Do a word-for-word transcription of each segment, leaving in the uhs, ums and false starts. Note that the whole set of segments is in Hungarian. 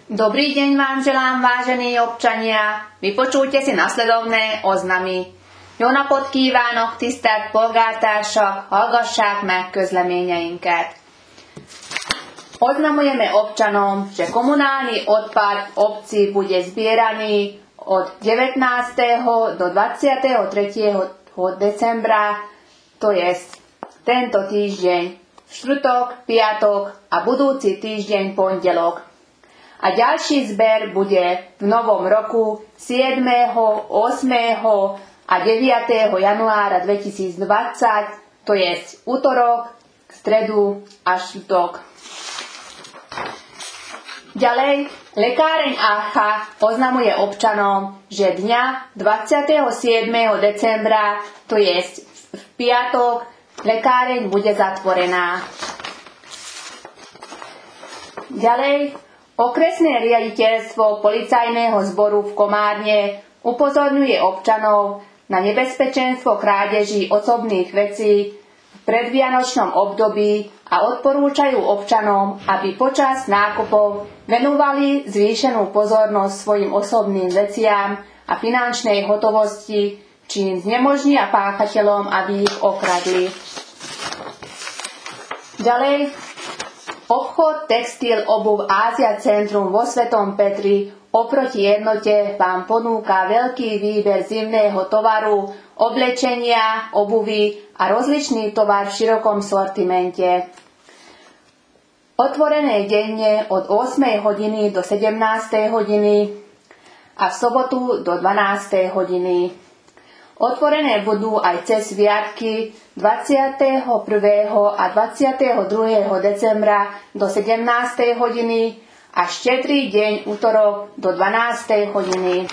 Dobrý deň vám želám, vážení občania. Vypočujte si nasledovné oznamy. Jó napot kívánok, tisztelt polgártársak, hallgassák meg közleményeinket. Oznamujeme občanom, že komunálny odpad v obci bude zbieraný od devätnásteho do dvadsiateho tretieho decembra, to jest tento týždeň, štvrtok, piatok a budúci týždeň pondelok. A ďalší zber bude v novom roku siedmeho, ôsmeho a deviateho januára dvetisícdvadsať, to jest útorok, stredu a štvrtok. Ďalej, lekáreň Ácha oznamuje občanom, že dňa dvadsiateho siedmeho decembra, to jest v piatok, lekáreň bude zatvorená. Ďalej, okresné riaditeľstvo policajného zboru v Komárne upozorňuje občanov na nebezpečenstvo krádeží osobných vecí v predvianočnom období a odporúčajú občanom, aby počas nákupov venovali zvýšenú pozornosť svojim osobným veciam a finančnej hotovosti, čím znemožnia páchateľom, aby ich okradli. Ďalej, obchod Textil obuv Ázia Centrum vo Svetom Petri oproti jednote vám ponúka veľký výber zimného tovaru, oblečenia, obuvy a rozličný tovar v širokom sortimente. Otvorené denne od ôsmej hodiny do sedemnástej hodiny a v sobotu do dvanástej hodiny. Otvorené budú aj cez sviatky dvadsiateho prvého a dvadsiateho druhého decembra do sedemnástej hodiny a Štedrý deň útorok do dvanástej hodiny.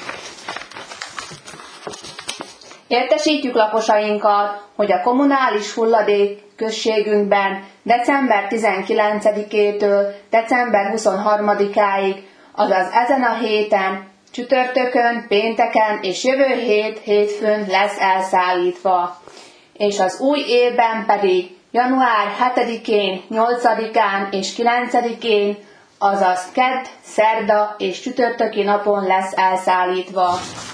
Értesítjük lakosainkat, hogy a kommunális hulladék községünkben december tizenkilencedikétől december huszonharmadikáig, azaz ezen a héten, csütörtökön, pénteken és jövő hét hétfőn lesz elszállítva, és az új évben pedig január hetedikén, nyolcadikán és kilencedikén, azaz kedd, szerda és csütörtöki napon lesz elszállítva.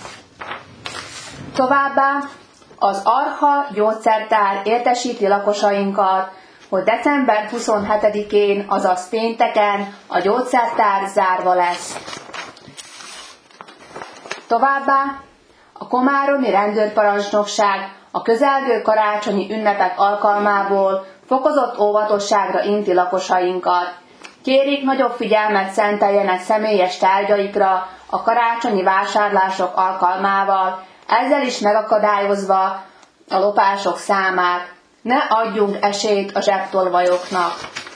Továbbá az Archa gyógyszertár értesíti lakosainkat, hogy december huszonhetedikén, azaz pénteken a gyógyszertár zárva lesz. Továbbá a komáromi rendőrparancsnokság a közelgő karácsonyi ünnepek alkalmából fokozott óvatosságra inti lakosainkat. Kérik, nagyobb figyelmet szenteljenek személyes tárgyaikra a karácsonyi vásárlások alkalmával, ezzel is megakadályozva a lopások számát. Ne adjunk esélyt a zsebtolvajoknak.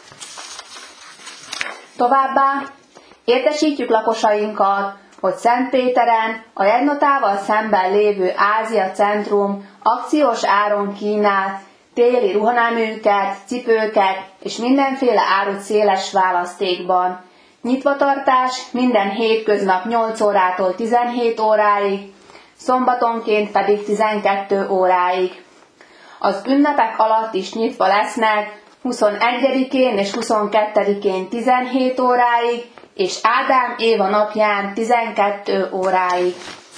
Továbbá értesítjük lakosainkat, hogy Szentpéteren a Jegynotával szemben lévő Ázia Centrum akciós áron kínál téli ruhaneműket, cipőket és mindenféle árut széles választékban. Nyitvatartás minden hétköznap nyolc órától tizenhét óráig, szombatonként pedig tizenkét óráig. Az ünnepek alatt is nyitva lesznek huszonegyedikén és huszonkettedikén tizenhét óráig, és Ádám Éva napján tizenkét óráig.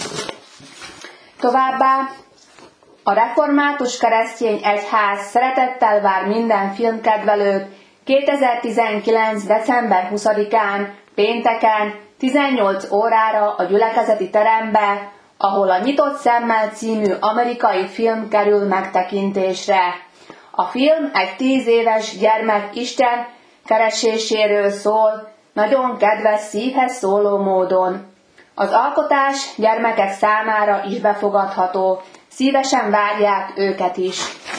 Továbbá a Református Keresztény Egyház szeretettel vár minden filmkedvelőt kétezer-tizenkilenc. december huszadikán, pénteken, tizennyolc órára a gyülekezeti terembe, ahol a Nyitott szemmel című amerikai film kerül megtekintésre. A film egy tíz éves gyermek Isten kereséséről szól, nagyon kedves, szívhez szóló módon. Az alkotás gyermekek számára is befogadható, szívesen várják őket is.